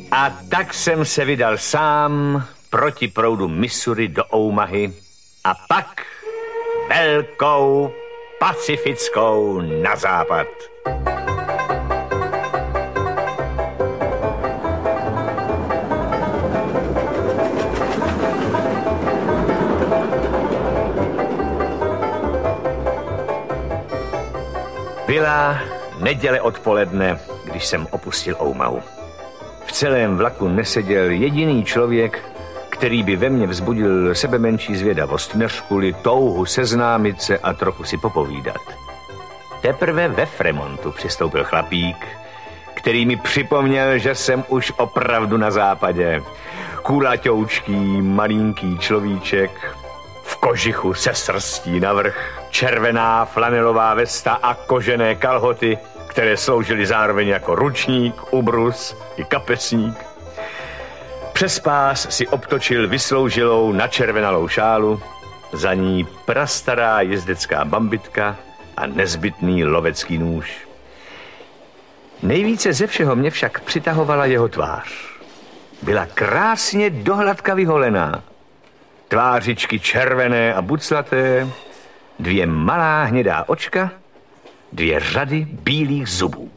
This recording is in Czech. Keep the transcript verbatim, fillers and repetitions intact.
A tak jsem se vydal sám proti proudu Missouri do Omahy a pak velkou pacifickou na západ. Byla neděle odpoledne, když jsem opustil Omahu. V celém vlaku neseděl jediný člověk, který by ve mně vzbudil sebemenší zvědavost, než kvůli touhu seznámit se a trochu si popovídat. Teprve ve Fremontu přistoupil chlapík, který mi připomněl, že jsem už opravdu na západě. Kulaťoučký, malinký človíček, v kožichu se srstí navrch, červená flanelová vesta a kožené kalhoty, které sloužily zároveň jako ručník, ubrus i kapesník. Přes pás si obtočil vysloužilou načervenalou šálu, za ní prastará jezdecká bambitka a nezbytný lovecký nůž. Nejvíce ze všeho mě však přitahovala jeho tvář. Byla krásně dohladka vyholená. Tvářičky červené a buclaté, dvě malá hnědá očka, dvě řady bílých zubů.